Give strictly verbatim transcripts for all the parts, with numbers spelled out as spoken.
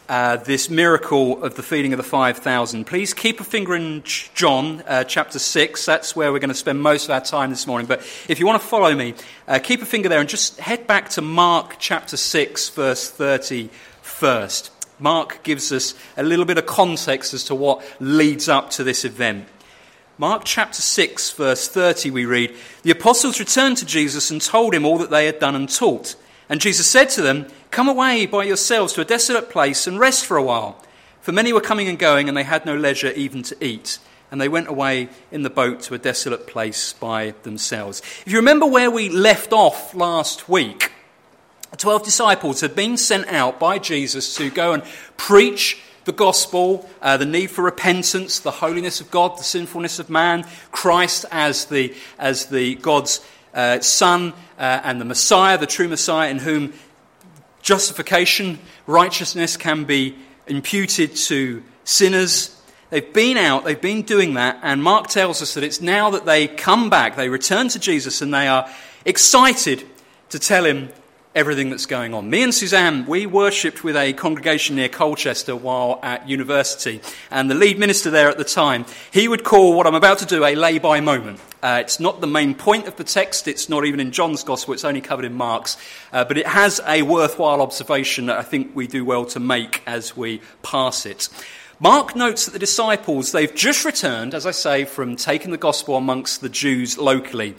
uh, this miracle of the feeding of the five thousand, please keep a finger in John uh, chapter six. That's where we're going to spend most of our time this morning. But if you want to follow me, uh, keep a finger there and just head back to Mark chapter six, verse thirty first. Mark gives us a little bit of context as to what leads up to this event. Mark chapter six, verse thirty, we read, "The apostles returned to Jesus and told him all that they had done and taught. And Jesus said to them, 'Come away by yourselves to a desolate place and rest for a while.' For many were coming and going, and they had no leisure even to eat. And they went away in the boat to a desolate place by themselves." If you remember where we left off last week, the twelve disciples had been sent out by Jesus to go and preach the gospel, uh, the need for repentance, the holiness of God, the sinfulness of man, Christ as the as the God's uh, Son uh, and the Messiah, the true Messiah, in whom justification, righteousness can be imputed to sinners. They've been out, they've been doing that, and Mark tells us that it's now that they come back, they return to Jesus, and they are excited to tell him everything that's going on. Me and Suzanne, we worshipped with a congregation near Colchester while at university, and the lead minister there at the time, he would call what I'm about to do a lay-by moment. Uh, it's not the main point of the text, it's not even in John's Gospel, it's only covered in Mark's, uh, but it has a worthwhile observation that I think we do well to make as we pass it. Mark notes that the disciples, they've just returned, as I say, from taking the gospel amongst the Jews locally.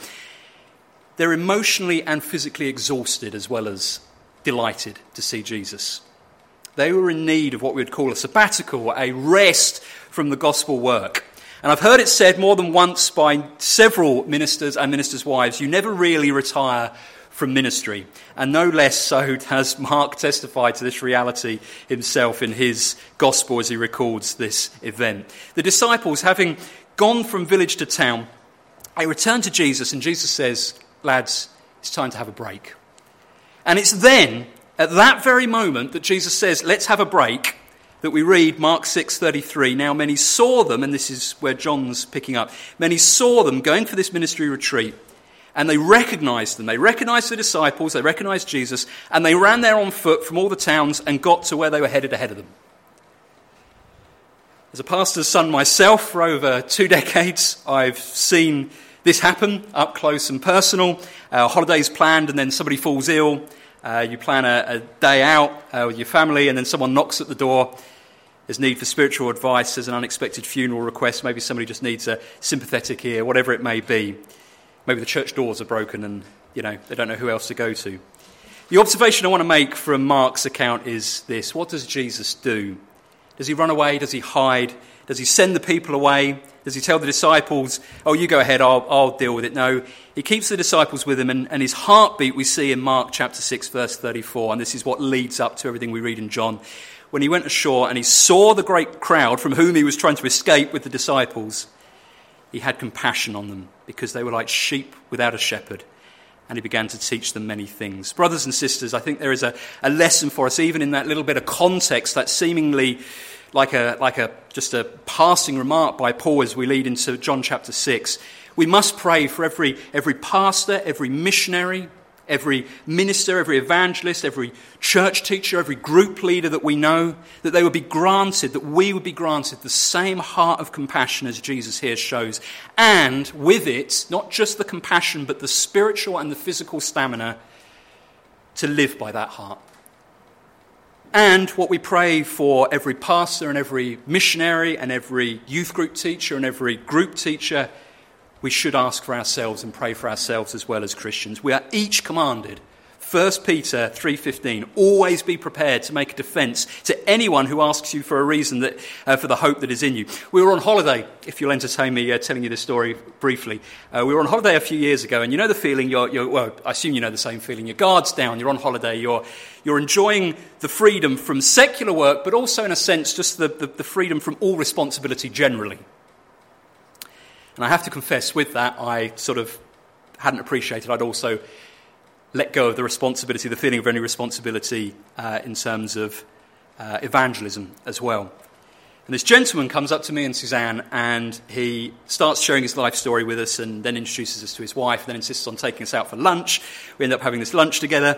They're emotionally and physically exhausted as well as delighted to see Jesus. They were in need of what we would call a sabbatical, a rest from the gospel work. And I've heard it said more than once by several ministers and ministers' wives, you never really retire from ministry. And no less so has Mark testified to this reality himself in his gospel as he records this event. The disciples, having gone from village to town, they return to Jesus, and Jesus says, "Lads, it's time to have a break." And it's then, at that very moment, that Jesus says, "Let's have a break," that we read Mark six thirty-three. "Now many saw them," and this is where John's picking up, "many saw them going for this ministry retreat, and they recognized them. They recognized the disciples, they recognized Jesus, and they ran there on foot from all the towns and got to where they were headed ahead of them." As a pastor's son myself, for over two decades, I've seen this happen up close and personal. Uh, holidays planned and then somebody falls ill. Uh, you plan a, a day out uh, with your family and then someone knocks at the door. There's need for spiritual advice. There's an unexpected funeral request. Maybe somebody just needs a sympathetic ear, whatever it may be. Maybe the church doors are broken and, you know, they don't know who else to go to. The observation I want to make from Mark's account is this. What does Jesus do? Does he run away? Does he hide? Does he send the people away? Does he tell the disciples, "Oh, you go ahead, I'll, I'll deal with it"? No, he keeps the disciples with him, and, and his heartbeat we see in Mark chapter six, verse thirty-four, and this is what leads up to everything we read in John. When he went ashore and he saw the great crowd from whom he was trying to escape with the disciples, he had compassion on them because they were like sheep without a shepherd, and he began to teach them many things. Brothers and sisters, I think there is a, a lesson for us, even in that little bit of context, that seemingly like a like a just a passing remark by Paul as we lead into John chapter six. We must pray for every every pastor, every missionary, every minister, every evangelist, every church teacher, every group leader that we know, that they would be granted, that we would be granted the same heart of compassion as Jesus here shows. And with it, not just the compassion, but the spiritual and the physical stamina to live by that heart. And what we pray for every pastor and every missionary and every youth group teacher and every group teacher, we should ask for ourselves and pray for ourselves as well as Christians. We are each commanded, First Peter three fifteen, always be prepared to make a defence to anyone who asks you for a reason that uh, for the hope that is in you. We were on holiday, if you'll entertain me uh, telling you this story briefly. Uh, we were on holiday a few years ago, and you know the feeling, you're, you're, well, I assume you know the same feeling. Your guard's down, you're on holiday, you're you're enjoying the freedom from secular work, but also in a sense just the, the, the freedom from all responsibility generally. And I have to confess with that, I sort of hadn't appreciated, I'd also let go of the responsibility, the feeling of any responsibility uh, in terms of uh, evangelism as well. And this gentleman comes up to me and Suzanne, and he starts sharing his life story with us and then introduces us to his wife, and then insists on taking us out for lunch. We end up having this lunch together.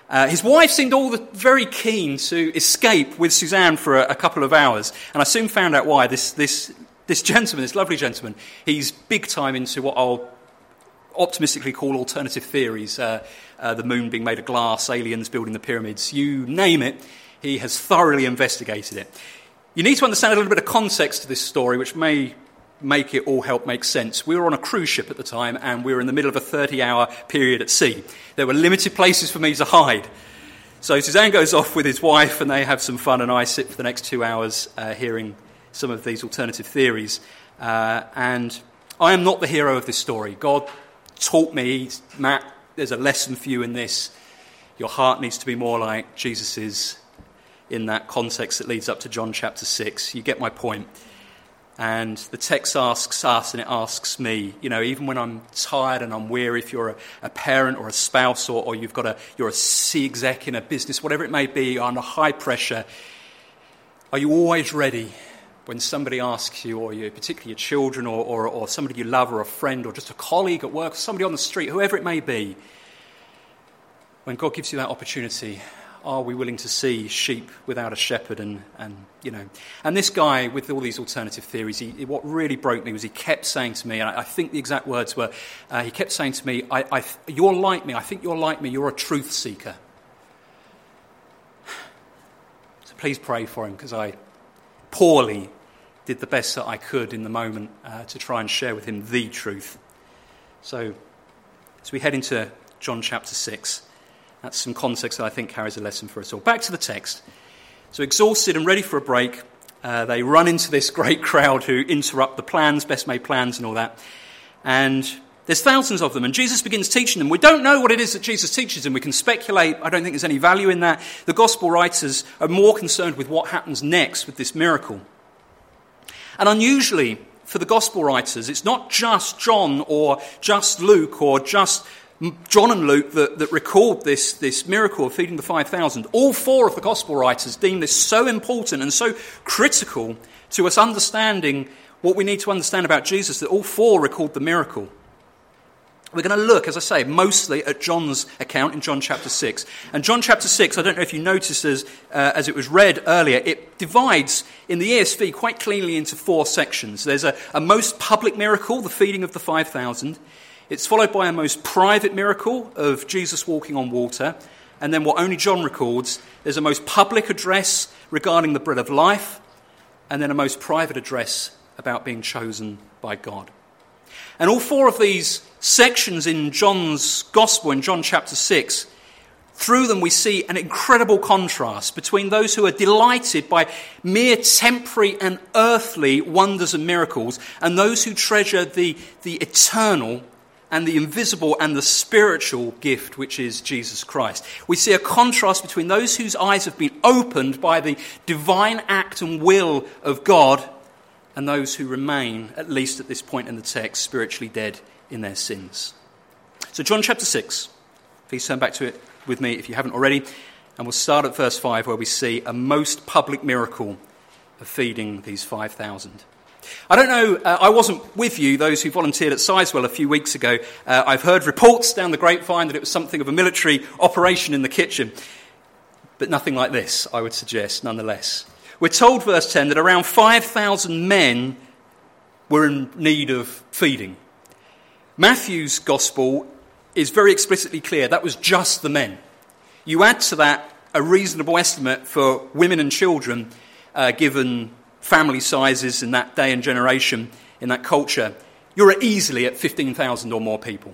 Uh, his wife seemed all the, very keen to escape with Suzanne for a, a couple of hours, and I soon found out why. This, this, this gentleman, this lovely gentleman, he's big time into what I'll optimistically call alternative theories, uh, uh, the moon being made of glass, aliens building the pyramids, you name it, he has thoroughly investigated it. You need to understand a little bit of context to this story, which may make it all help make sense. We were on a cruise ship at the time, and we were in the middle of a thirty-hour period at sea. There were limited places for me to hide. So Suzanne goes off with his wife, and they have some fun, and I sit for the next two hours uh, hearing some of these alternative theories. Uh, and I am not the hero of this story. God taught me, Matt, there's a lesson for you in this. Your heart needs to be more like Jesus's in that context that leads up to John chapter six. You get my point. And the text asks us, and it asks me, you know, even when I'm tired and I'm weary, if you're a, a parent or a spouse, or, or you've got a, you're a C exec in a business, whatever it may be, you're under high pressure, are you always ready when somebody asks you, or you, particularly your children, or, or, or somebody you love, or a friend, or just a colleague at work, or somebody on the street, whoever it may be, when God gives you that opportunity, are we willing to see sheep without a shepherd? And, and you know, and this guy with all these alternative theories, he, what really broke me was he kept saying to me, and I, I think the exact words were, uh, he kept saying to me, I, I, you're like me, I think you're like me, you're a truth seeker. So please pray for him, because I poorly did the best that I could in the moment uh, to try and share with him the truth. So as we head into John chapter six, that's some context that I think carries a lesson for us all. Back to the text. So exhausted and ready for a break, uh, they run into this great crowd who interrupt the plans, best made plans and all that. And there's thousands of them, and Jesus begins teaching them. We don't know what it is that Jesus teaches them. We can speculate. I don't think there's any value in that. The gospel writers are more concerned with what happens next with this miracle. And unusually for the gospel writers, it's not just John or just Luke or just John and Luke that, that record this, this miracle of feeding the five thousand. All four of the gospel writers deem this so important and so critical to us understanding what we need to understand about Jesus that all four record the miracle. We're going to look, as I say, mostly at John's account in John chapter six. And John chapter six, I don't know if you noticed as, uh, as it was read earlier, it divides in the E S V quite cleanly into four sections. There's a, a most public miracle, the feeding of the five thousand. It's followed by a most private miracle of Jesus walking on water. And then what only John records, there's a most public address regarding the bread of life, and then a most private address about being chosen by God. And all four of these sections in John's Gospel, in John chapter six, through them we see an incredible contrast between those who are delighted by mere temporary and earthly wonders and miracles and those who treasure the, the eternal and the invisible and the spiritual gift, which is Jesus Christ. We see a contrast between those whose eyes have been opened by the divine act and will of God and those who remain, at least at this point in the text, spiritually dead in their sins. So John chapter six, please turn back to it with me if you haven't already, and we'll start at verse five where we see a most public miracle of feeding these five thousand. I don't know, uh, I wasn't with you, those who volunteered at Sizewell a few weeks ago. Uh, I've heard reports down the grapevine that it was something of a military operation in the kitchen. But nothing like this, I would suggest, nonetheless. We're told, verse ten, that around five thousand men were in need of feeding. Matthew's gospel is very explicitly clear. That was just the men. You add to that a reasonable estimate for women and children, uh, given family sizes in that day and generation, in that culture, you're easily at fifteen thousand or more people.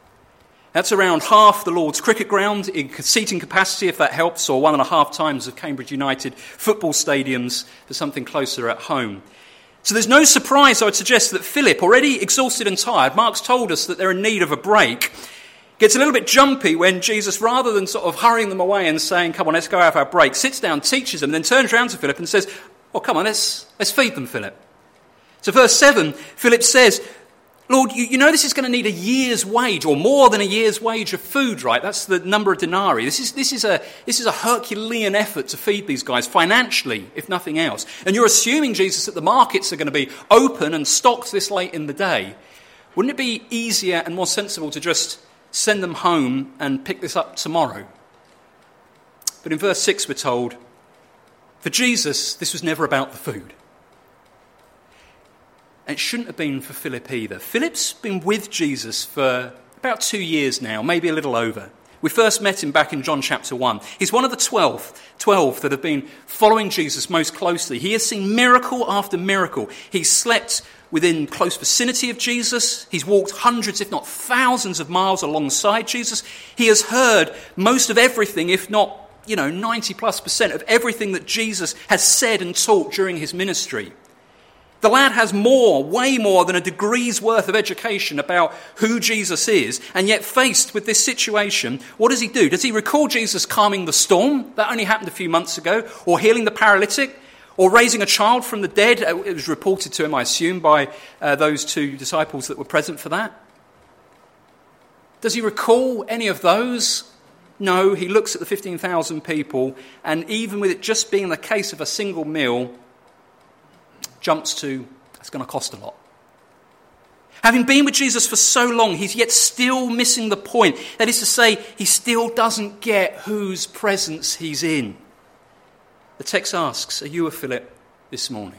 That's around half the Lord's cricket ground in seating capacity, if that helps, or one and a half times of Cambridge United football stadiums for something closer at home. So there's no surprise, I would suggest, that Philip, already exhausted and tired, Mark's told us that they're in need of a break, gets a little bit jumpy when Jesus, rather than sort of hurrying them away and saying, come on, let's go have our break, sits down, teaches them, then turns around to Philip and says, well, come on, let's, let's feed them, Philip. So verse seven, Philip says, Lord, you, you know this is going to need a year's wage or more than a year's wage of food, right? That's the number of denarii. This is, this is, a, this is a Herculean effort to feed these guys financially, if nothing else. And you're assuming, Jesus, that the markets are going to be open and stocked this late in the day. Wouldn't it be easier and more sensible to just send them home and pick this up tomorrow? But in verse six we're told, for Jesus, this was never about the food. And it shouldn't have been for Philip either. Philip's been with Jesus for about two years now, maybe a little over. We first met him back in John chapter one. He's one of the twelve, twelve that have been following Jesus most closely. He has seen miracle after miracle. He's slept within close vicinity of Jesus. He's walked hundreds, if not thousands of miles alongside Jesus. He has heard most of everything, if not, you know, ninety plus percent of everything that Jesus has said and taught during his ministry. The lad has more, way more than a degree's worth of education about who Jesus is, and yet faced with this situation, what does he do? Does he recall Jesus calming the storm? That only happened a few months ago. Or healing the paralytic? Or raising a child from the dead? It was reported to him, I assume, by uh, those two disciples that were present for that. Does he recall any of those? No, he looks at the fifteen thousand people, and even with it just being the case of a single meal, jumps to, it's going to cost a lot. Having been with Jesus for so long, he's yet still missing the point. That is to say, he still doesn't get whose presence he's in. The text asks, are you a Philip this morning?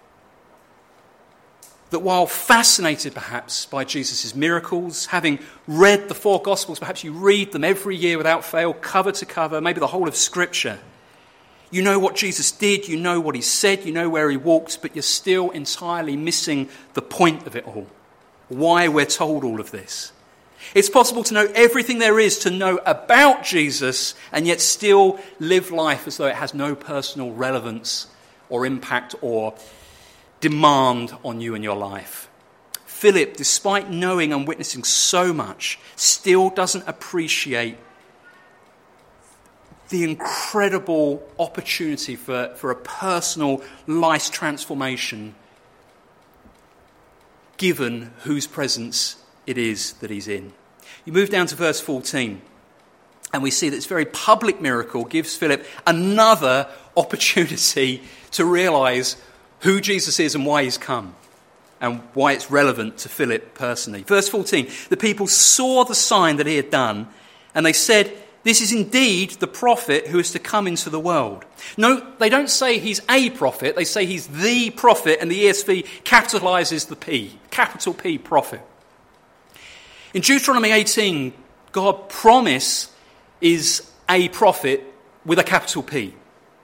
That while fascinated perhaps by Jesus' miracles, having read the four Gospels, perhaps you read them every year without fail, cover to cover, maybe the whole of Scripture. You know what Jesus did, you know what he said, you know where he walked, but you're still entirely missing the point of it all. Why we're told all of this. It's possible to know everything there is to know about Jesus and yet still live life as though it has no personal relevance or impact or demand on you and your life. Philip, despite knowing and witnessing so much, still doesn't appreciate the incredible opportunity for, for a personal life transformation given whose presence it is that he's in. You move down to verse fourteen and we see that this very public miracle gives Philip another opportunity to realise who Jesus is and why he's come and why it's relevant to Philip personally. Verse fourteen, the people saw the sign that he had done and they said, this is indeed the prophet who is to come into the world. No, they don't say he's a prophet, they say he's the prophet, and the E S V capitalises the P, capital P, prophet. In Deuteronomy eighteen, God's promise is a prophet with a capital P.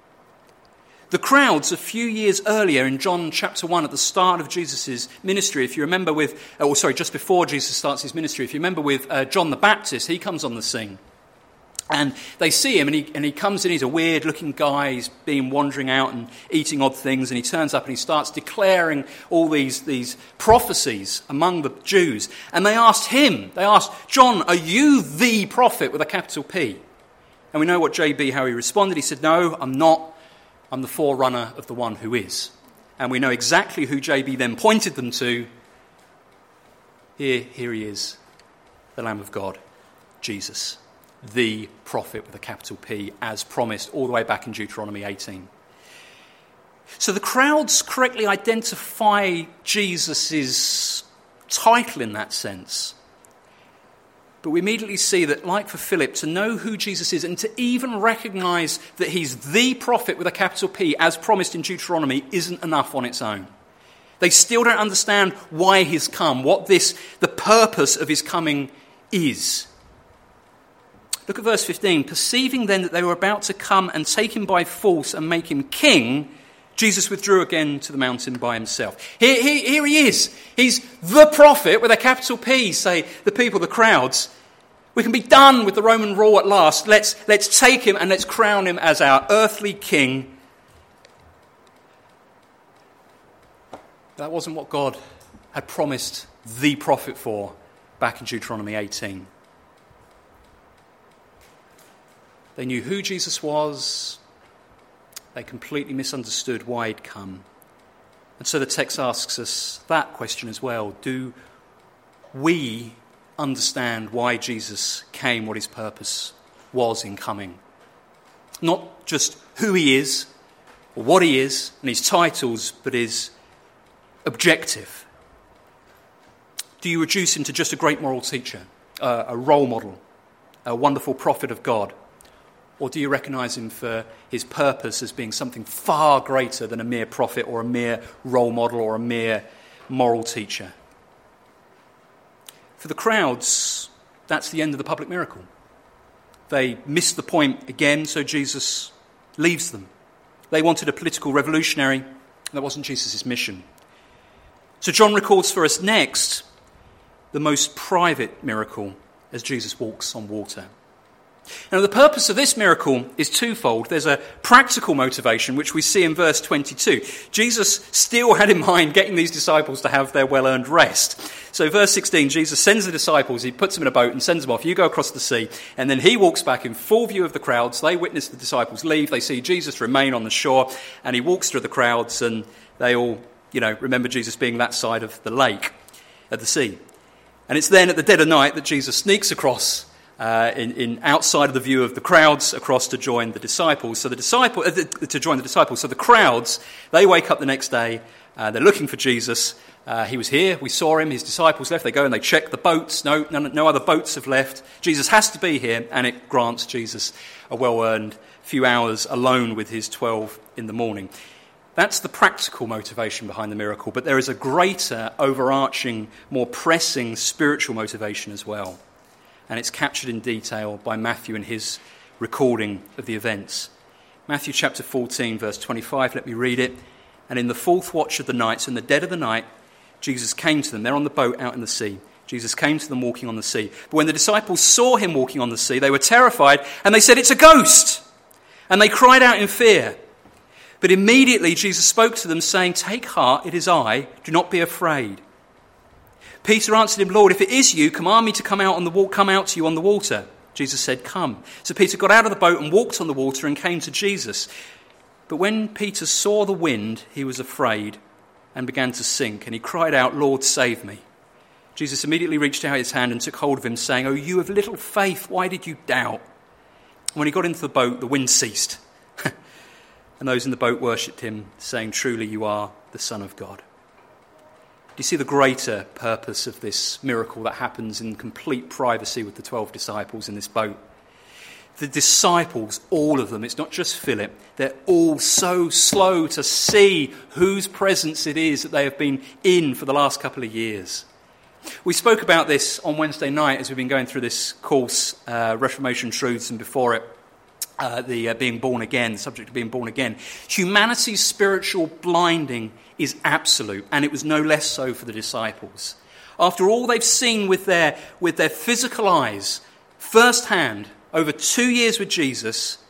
The crowds a few years earlier in John chapter one, at the start of Jesus' ministry, if you remember with, oh sorry, just before Jesus starts his ministry, if you remember with uh, John the Baptist, he comes on the scene. And they see him, and he, and he comes in, he's a weird-looking guy, he's been wandering out and eating odd things, and he turns up and he starts declaring all these, these prophecies among the Jews. And they asked him, they asked, John, are you the prophet with a capital P? And we know what J B, how he responded. He said, no, I'm not. I'm the forerunner of the one who is. And we know exactly who J B then pointed them to. Here, here he is, the Lamb of God, Jesus. The prophet with a capital P, as promised all the way back in Deuteronomy eighteen. So the crowds correctly identify Jesus' title in that sense. But we immediately see that, like for Philip, to know who Jesus is and to even recognise that he's the prophet with a capital P, as promised in Deuteronomy, isn't enough on its own. They still don't understand why he's come, what this, the purpose of his coming is. Look at verse fifteen. Perceiving then that they were about to come and take him by force and make him king, Jesus withdrew again to the mountain by himself. Here, here, here he is. He's the prophet with a capital P, say the people, the crowds. We can be done with the Roman rule at last. Let's, let's take him and let's crown him as our earthly king. That wasn't what God had promised the prophet for back in Deuteronomy eighteen. They knew who Jesus was. They completely misunderstood why he'd come. And so the text asks us that question as well. Do we understand why Jesus came, what his purpose was in coming? Not just who he is, or what he is, and his titles, but his objective. Do you reduce him to just a great moral teacher, uh, a role model, a wonderful prophet of God? Or do you recognize him for his purpose as being something far greater than a mere prophet or a mere role model or a mere moral teacher? For the crowds, that's the end of the public miracle. They missed the point again, so Jesus leaves them. They wanted a political revolutionary. That wasn't Jesus' mission. So John records for us next the most private miracle as Jesus walks on water. Now, the purpose of this miracle is twofold. There's a practical motivation, which we see in verse twenty-two. Jesus still had in mind getting these disciples to have their well-earned rest. So verse sixteen, Jesus sends the disciples, he puts them in a boat and sends them off. You go across the sea. And then he walks back in full view of the crowds. They witness the disciples leave. They see Jesus remain on the shore. And he walks through the crowds and they all, you know, remember Jesus being that side of the lake, at the sea. And it's then at the dead of night that Jesus sneaks across Uh, in, in outside of the view of the crowds across to join the disciples. So the disciple uh, the, to join the disciples. So the crowds, they wake up the next day. Uh, they're looking for Jesus. Uh, he was here. We saw him. His disciples left. They go and they check the boats. No, no, no other boats have left. Jesus has to be here, and it grants Jesus a well-earned few hours alone with his twelve in the morning. That's the practical motivation behind the miracle. But there is a greater, overarching, more pressing spiritual motivation as well. And it's captured in detail by Matthew in his recording of the events. Matthew chapter fourteen, verse twenty-five, let me read it. And in the fourth watch of the night, so in the dead of the night, Jesus came to them. They're on the boat out in the sea. Jesus came to them walking on the sea. But when the disciples saw him walking on the sea, they were terrified, and they said, "It's a ghost!" And they cried out in fear. But immediately Jesus spoke to them, saying, "Take heart, it is I. Do not be afraid." Peter answered him, "Lord, if it is you, command me to come out on the wa- come out to you on the water." Jesus said, "Come." So Peter got out of the boat and walked on the water and came to Jesus. But when Peter saw the wind, he was afraid and began to sink. And he cried out, "Lord, save me." Jesus immediately reached out his hand and took hold of him, saying, "Oh, you of little faith, why did you doubt?" When he got into the boat, the wind ceased. And those in the boat worshipped him, saying, "Truly you are the Son of God." Do you see the greater purpose of this miracle that happens in complete privacy with the twelve disciples in this boat? The disciples, all of them, it's not just Philip, they're all so slow to see whose presence it is that they have been in for the last couple of years. We spoke about this on Wednesday night as we've been going through this course, uh, Reformation Truths, and before it, uh, the uh, being born again, the subject of being born again. Humanity's spiritual blinding is absolute, and it was no less so for the disciples. After all they've seen with their, with their physical eyes, firsthand, over two years with Jesus,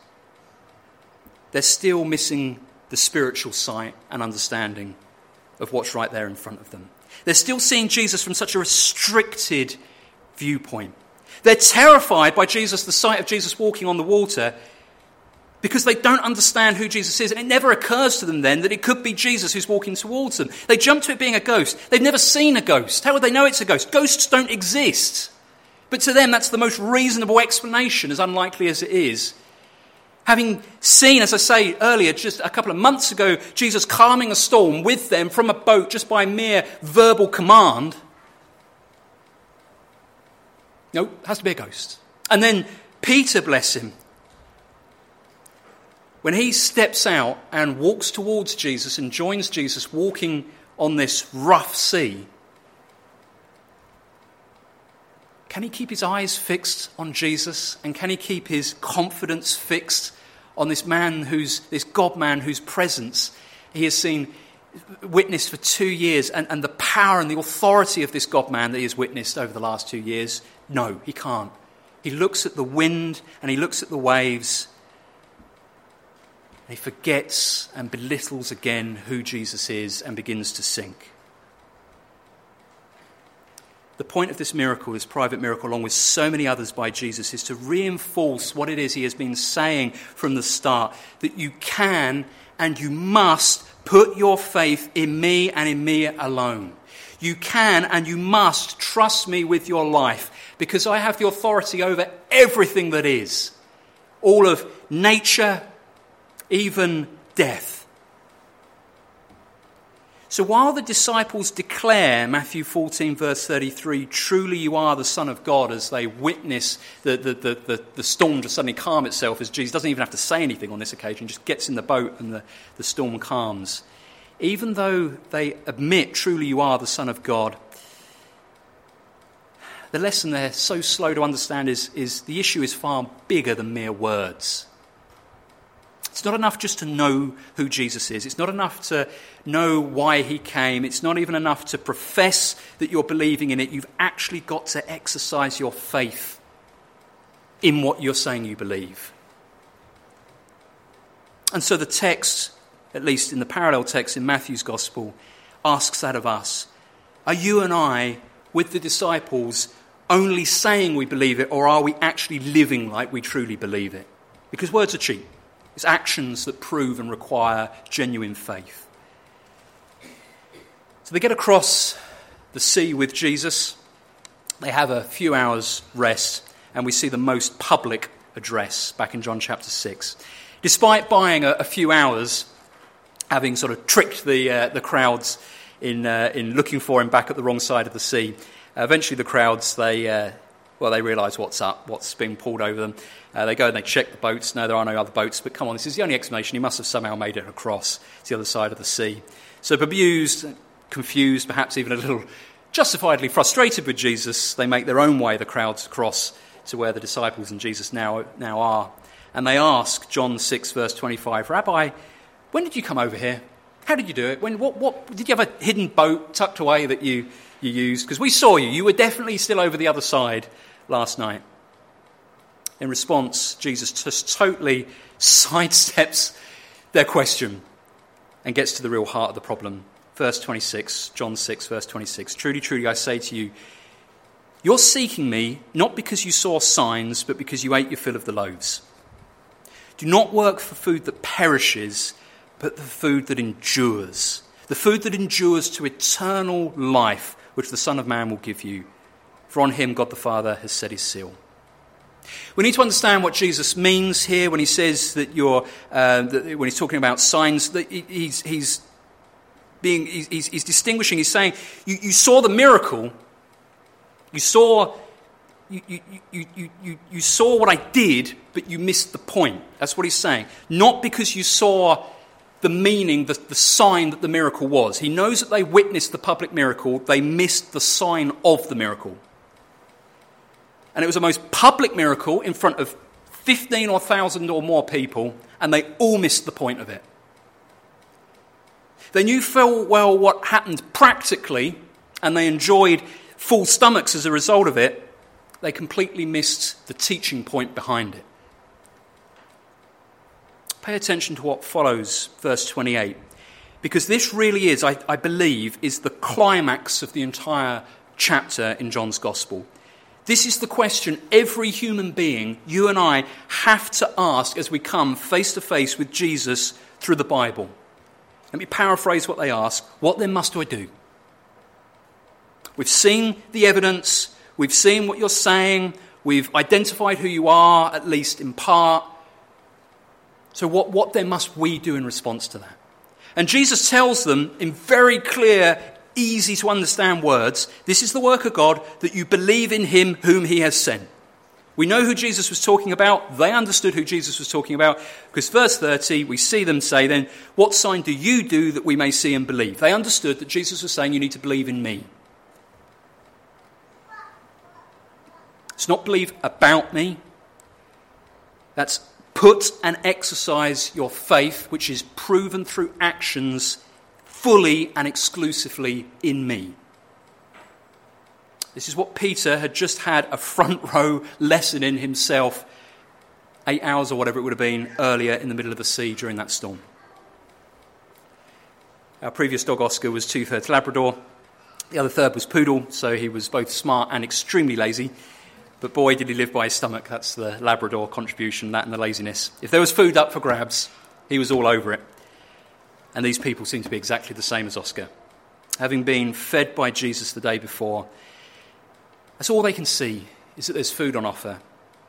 they're still missing the spiritual sight and understanding of what's right there in front of them. They're still seeing Jesus from such a restricted viewpoint. They're terrified by Jesus, the sight of Jesus walking on the water, because they don't understand who Jesus is. And it never occurs to them then that it could be Jesus who's walking towards them. They jump to it being a ghost. They've never seen a ghost. How would they know it's a ghost? Ghosts don't exist. But to them, that's the most reasonable explanation, as unlikely as it is. Having seen, as I say earlier, just a couple of months ago, Jesus calming a storm with them from a boat just by mere verbal command. No, it has to be a ghost. And then Peter, bless him, when he steps out and walks towards Jesus and joins Jesus walking on this rough sea, can he keep his eyes fixed on Jesus? And can he keep his confidence fixed on this man who's, this God-man whose presence he has seen, witnessed for two years, and, and the power and the authority of this God-man that he has witnessed over the last two years? No, he can't. He looks at the wind and he looks at the waves. He forgets and belittles again who Jesus is and begins to sink. The point of this miracle, this private miracle, along with so many others by Jesus, is to reinforce what it is he has been saying from the start, that you can and you must put your faith in me and in me alone. You can and you must trust me with your life, because I have the authority over everything that is, all of nature, even death. So So while the disciples declare, Matthew fourteen, verse thirty-three, truly you are the Son of God, as they witness the, the, the, the, the storm just suddenly calm itself, as Jesus doesn't even have to say anything on this occasion, just gets in the boat and the, the storm calms. Even though they admit, truly you are the Son of God, the lesson they're so slow to understand is, is the issue is far bigger than mere words. It's not enough just to know who Jesus is. It's not enough to know why he came. It's not even enough to profess that you're believing in it. You've actually got to exercise your faith in what you're saying you believe. And so the text, at least in the parallel text in Matthew's Gospel, asks that of us. Are you and I, with the disciples, only saying we believe it, or are we actually living like we truly believe it? Because words are cheap. It's actions that prove and require genuine faith. So they get across the sea with Jesus. They have a few hours rest, and we see the most public address back in John chapter six. Despite buying a, a few hours, having sort of tricked the uh, the crowds in uh, in looking for him back at the wrong side of the sea, uh, eventually the crowds they uh, well they realise what's up, what's being pulled over them. Uh, they go and they check the boats. No, there are no other boats. But come on, this is the only explanation. He must have somehow made it across to the other side of the sea. So bemused, confused, perhaps even a little justifiably frustrated with Jesus, they make their own way, the crowds, across to where the disciples and Jesus now, now are. And they ask, John six, verse twenty-five, Rabbi, when did you come over here? How did you do it? When, what, what, did you have a hidden boat tucked away that you, you used? Because we saw you. You were definitely still over the other side last night. In response, Jesus just totally sidesteps their question and gets to the real heart of the problem. Verse twenty-six, John six, verse twenty-six. Truly, truly, I say to you, you're seeking me not because you saw signs, but because you ate your fill of the loaves. Do not work for food that perishes, but the food that endures. The food that endures to eternal life, which the Son of Man will give you. For on him God the Father has set his seal. We need to understand what Jesus means here when he says that you're, uh, that when he's talking about signs, that he's he's being he's, he's distinguishing. He's saying you, you saw the miracle, you saw you you, you you you you saw what I did, but you missed the point. That's what he's saying. Not because you saw the meaning, the, the sign that the miracle was. He knows that they witnessed the public miracle. They missed the sign of the miracle. And it was the most public miracle in front of fifteen or one thousand or more people, and they all missed the point of it. They knew full well what happened practically, and they enjoyed full stomachs as a result of it. They completely missed the teaching point behind it. Pay attention to what follows, verse twenty-eight, because this really is, I, I believe, is the climax of the entire chapter in John's Gospel. This is the question every human being, you and I, have to ask as we come face to face with Jesus through the Bible. Let me paraphrase what they ask. What then must I do? We've seen the evidence. We've seen what you're saying. We've identified who you are, at least in part. So what, what then must we do in response to that? And Jesus tells them in very clear, easy to understand words, this is the work of God, that you believe in him whom he has sent. We know who Jesus was talking about. They understood who Jesus was talking about, because verse thirty, we see them say then, what sign do you do that we may see and believe? They understood that Jesus was saying you need to believe in me. It's not believe about me. That's put and exercise your faith, which is proven through actions, fully and exclusively in me. This is what Peter had just had a front row lesson in himself, eight hours or whatever it would have been earlier in the middle of the sea during that storm. Our previous dog Oscar was two-thirds Labrador. The other third was Poodle, so he was both smart and extremely lazy. But boy, did he live by his stomach. That's the Labrador contribution, that and the laziness. If there was food up for grabs, he was all over it. And these people seem to be exactly the same as Oscar. Having been fed by Jesus the day before, that's all they can see, is that there's food on offer.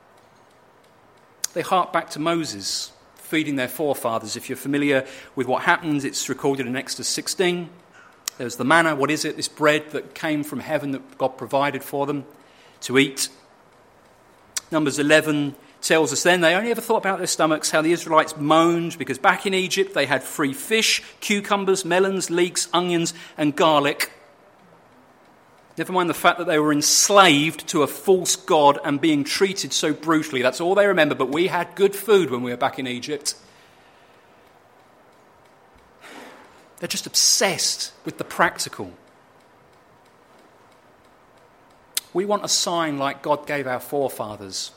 They hark back to Moses, feeding their forefathers. If you're familiar with what happened, it's recorded in Exodus sixteen. There's the manna. What is it? This bread that came from heaven that God provided for them to eat. Numbers eleven tells us then they only ever thought about their stomachs, how the Israelites moaned because back in Egypt they had free fish, cucumbers, melons, leeks, onions and garlic. Never mind the fact that they were enslaved to a false god and being treated so brutally. That's all they remember, but we had good food when we were back in Egypt. They're just obsessed with the practical. We want a sign like God gave our forefathers.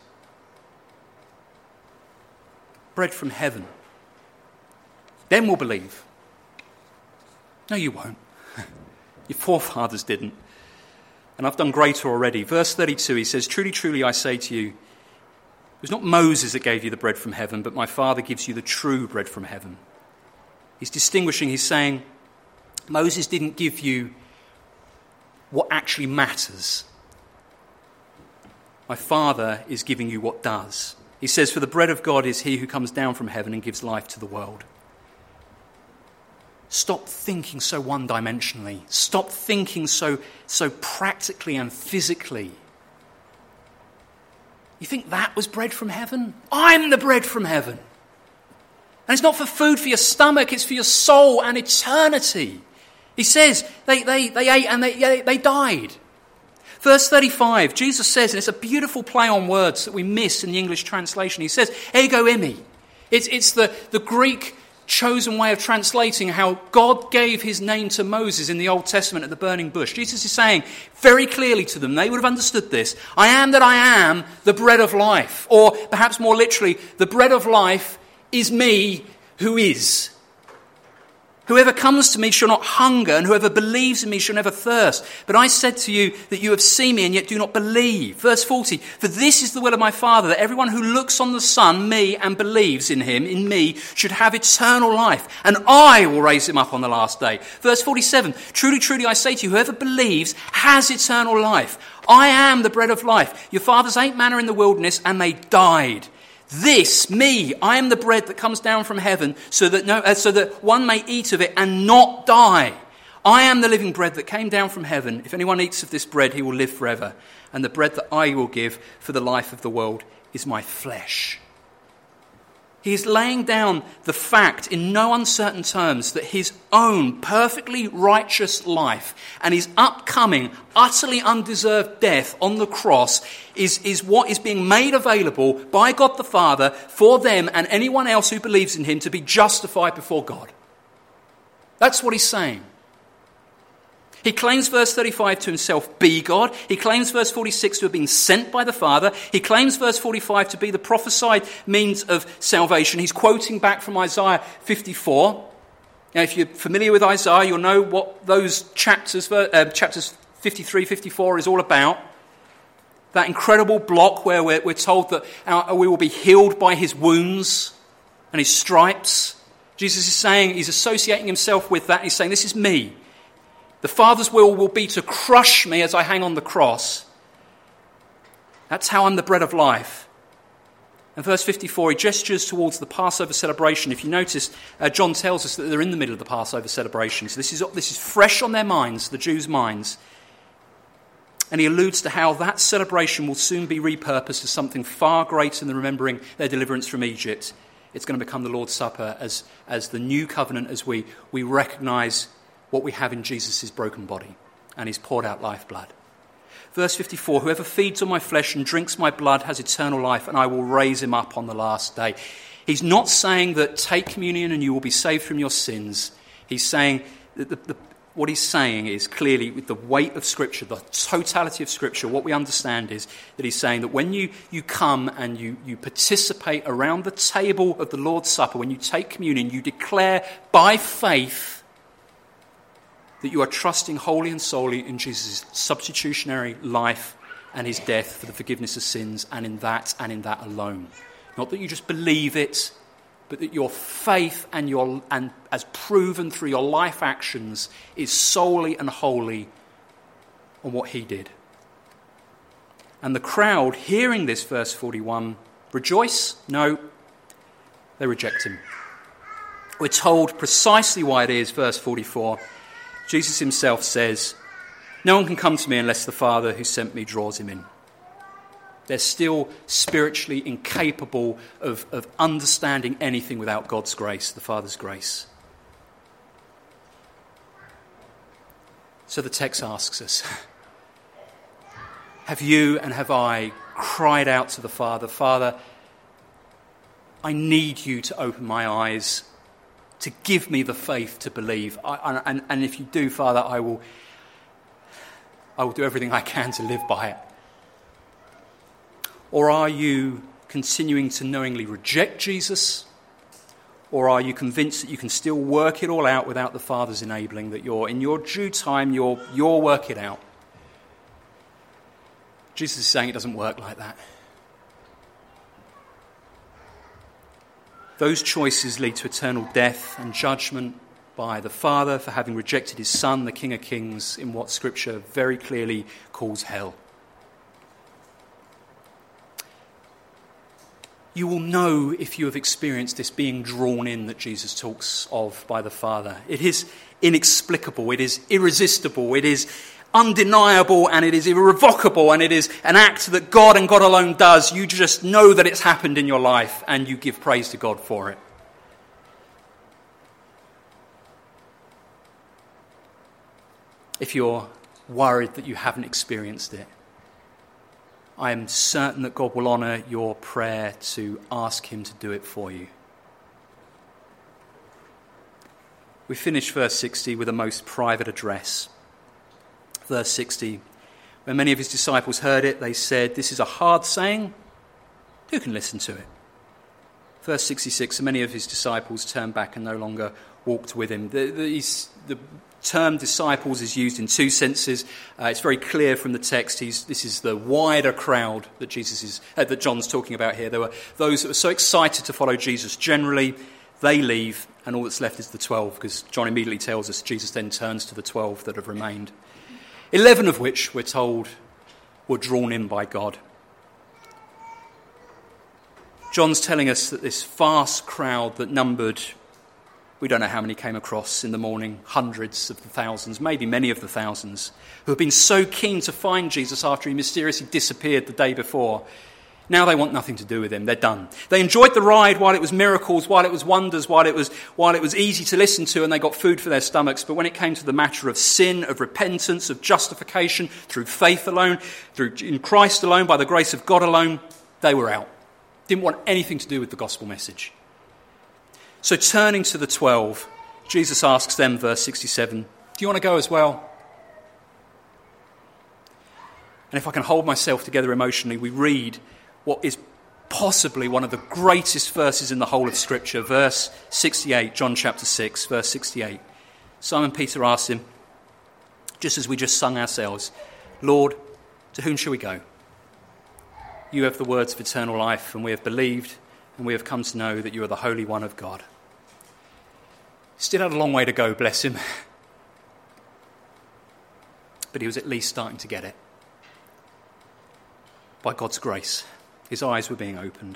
Bread from heaven. Then we'll believe. No, you won't. Your forefathers didn't. And I've done greater already. Verse thirty-two, he says, "Truly, truly, I say to you, it was not Moses that gave you the bread from heaven, but my Father gives you the true bread from heaven." He's distinguishing, he's saying, Moses didn't give you what actually matters. My Father is giving you what does. He says, "For the bread of God is he who comes down from heaven and gives life to the world." Stop thinking so one-dimensionally. Stop thinking so, so practically and physically. You think that was bread from heaven? I'm the bread from heaven. And it's not for food for your stomach, it's for your soul and eternity. He says they, they, they ate and they, they died. Verse thirty-five, Jesus says, and it's a beautiful play on words that we miss in the English translation. He says, ego eimi. It's, it's the, the Greek chosen way of translating how God gave his name to Moses in the Old Testament at the burning bush. Jesus is saying very clearly to them, they would have understood this, I am that I am the bread of life. Or perhaps more literally, the bread of life is me who is. Whoever comes to me shall not hunger, and whoever believes in me shall never thirst. But I said to you that you have seen me and yet do not believe. Verse forty, "For this is the will of my Father, that everyone who looks on the Son, me, and believes in him, in me, should have eternal life, and I will raise him up on the last day." Verse forty-seven, "Truly, truly, I say to you, whoever believes has eternal life. I am the bread of life. Your fathers ate manna in the wilderness, and they died. This, me, I am the bread that comes down from heaven, so that no, uh, so that one may eat of it and not die. I am the living bread that came down from heaven. If anyone eats of this bread, he will live forever. And the bread that I will give for the life of the world is my flesh." He is laying down the fact in no uncertain terms that his own perfectly righteous life and his upcoming, utterly undeserved death on the cross is, is what is being made available by God the Father for them and anyone else who believes in him to be justified before God. That's what he's saying. He claims, verse thirty-five, to himself be God. He claims, verse forty-six, to have been sent by the Father. He claims, verse forty-five, to be the prophesied means of salvation. He's quoting back from Isaiah fifty-four. Now, if you're familiar with Isaiah, you'll know what those chapters, uh, chapters fifty-three, fifty-four is all about. That incredible block where we're, we're told that our, we will be healed by his wounds and his stripes. Jesus is saying, he's associating himself with that. He's saying, this is me. The Father's will will be to crush me as I hang on the cross. That's how I'm the bread of life. And verse fifty-four, he gestures towards the Passover celebration. If you notice, uh, John tells us that they're in the middle of the Passover celebration. So this is, this is fresh on their minds, the Jews' minds. And he alludes to how that celebration will soon be repurposed as something far greater than remembering their deliverance from Egypt. It's going to become the Lord's Supper as, as the new covenant, as we, we recognise what we have in Jesus' broken body and his poured out lifeblood. Verse fifty-four, "Whoever feeds on my flesh and drinks my blood has eternal life, and I will raise him up on the last day." He's not saying that take communion and you will be saved from your sins. He's saying that the, the, what he's saying is clearly with the weight of Scripture, the totality of Scripture, what we understand is that he's saying that when you, you come and you, you participate around the table of the Lord's Supper, when you take communion, you declare by faith that you are trusting wholly and solely in Jesus' substitutionary life and his death for the forgiveness of sins, and in that and in that alone. Not that you just believe it, but that your faith and your and as proven through your life actions is solely and wholly on what he did. And the crowd, hearing this, verse forty-one, rejoice? No, they reject him. We're told precisely why it is, verse forty-four. Jesus himself says, "No one can come to me unless the Father who sent me draws him in." They're still spiritually incapable of, of understanding anything without God's grace, the Father's grace. So the text asks us, have you and have I cried out to the Father, "Father, I need you to open my eyes, to give me the faith to believe. I, and, and if you do, Father, I will, I will do everything I can to live by it"? Or are you continuing to knowingly reject Jesus? Or are you convinced that you can still work it all out without the Father's enabling, that you're in your due time, you'll, you'll work it out? Jesus is saying it doesn't work like that. Those choices lead to eternal death and judgment by the Father for having rejected his Son, the King of Kings, in what Scripture very clearly calls hell. You will know if you have experienced this being drawn in that Jesus talks of by the Father. It is inexplicable, it is irresistible, it is undeniable, and it is irrevocable, and it is an act that God and God alone does. You just know that it's happened in your life and you give praise to God for it. If you're worried that you haven't experienced it, I am certain that God will honour your prayer to ask him to do it for you. We finish verse sixty with a most private address. Verse sixty, when many of his disciples heard it, they said, "This is a hard saying. Who can listen to it?" Verse sixty-six, and many of his disciples turned back and no longer walked with him. The, the, the term disciples is used in two senses. Uh, it's very clear from the text. He's, this is the wider crowd that Jesus is, uh, that John's talking about here. There were those that were so excited to follow Jesus generally. They leave, and all that's left is the twelve, because John immediately tells us Jesus then turns to the twelve that have remained. Eleven of which, we're told, were drawn in by God. John's telling us that this vast crowd that numbered, we don't know how many came across in the morning, hundreds of the thousands, maybe many of the thousands, who have been so keen to find Jesus after he mysteriously disappeared the day before. Now they want nothing to do with him. They're done. They enjoyed the ride while it was miracles, while it was wonders, while it was while it was easy to listen to, and they got food for their stomachs. But when it came to the matter of sin, of repentance, of justification, through faith alone, through in Christ alone, by the grace of God alone, they were out. Didn't want anything to do with the gospel message. So turning to the twelve, Jesus asks them, verse sixty-seven, "Do you want to go as well?" And if I can hold myself together emotionally, we read what is possibly one of the greatest verses in the whole of Scripture, verse sixty-eight, John chapter six, verse sixty-eight. Simon Peter asked him, just as we just sung ourselves, "Lord, to whom shall we go? You have the words of eternal life, and we have believed, and we have come to know that you are the Holy One of God." Still had a long way to go, bless him. But he was at least starting to get it. By God's grace, his eyes were being opened.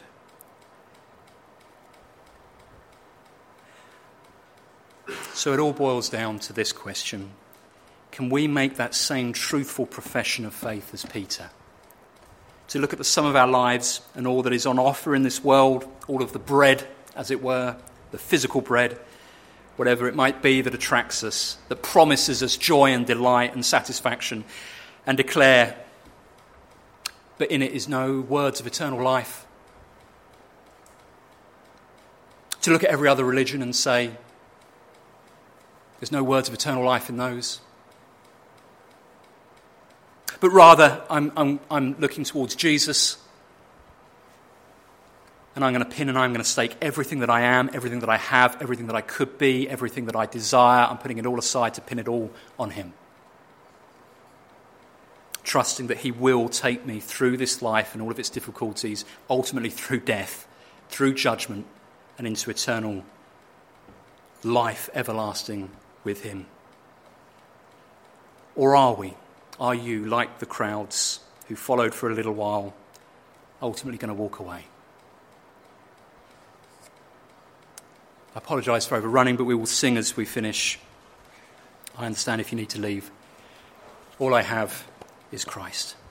So it all boils down to this question: can we make that same truthful profession of faith as Peter? To look at the sum of our lives and all that is on offer in this world, all of the bread, as it were, the physical bread, whatever it might be that attracts us, that promises us joy and delight and satisfaction, and declare, but in it is no words of eternal life. To look at every other religion and say, there's no words of eternal life in those. But rather, I'm, I'm, I'm looking towards Jesus, and I'm going to pin and I'm going to stake everything that I am, everything that I have, everything that I could be, everything that I desire. I'm putting it all aside to pin it all on him. Trusting that he will take me through this life and all of its difficulties, ultimately through death, through judgment, and into eternal life everlasting with him. Or are we? Are you, like the crowds who followed for a little while, ultimately going to walk away? I apologise for overrunning, but we will sing as we finish I understand if you need to leave. All I have is Christ.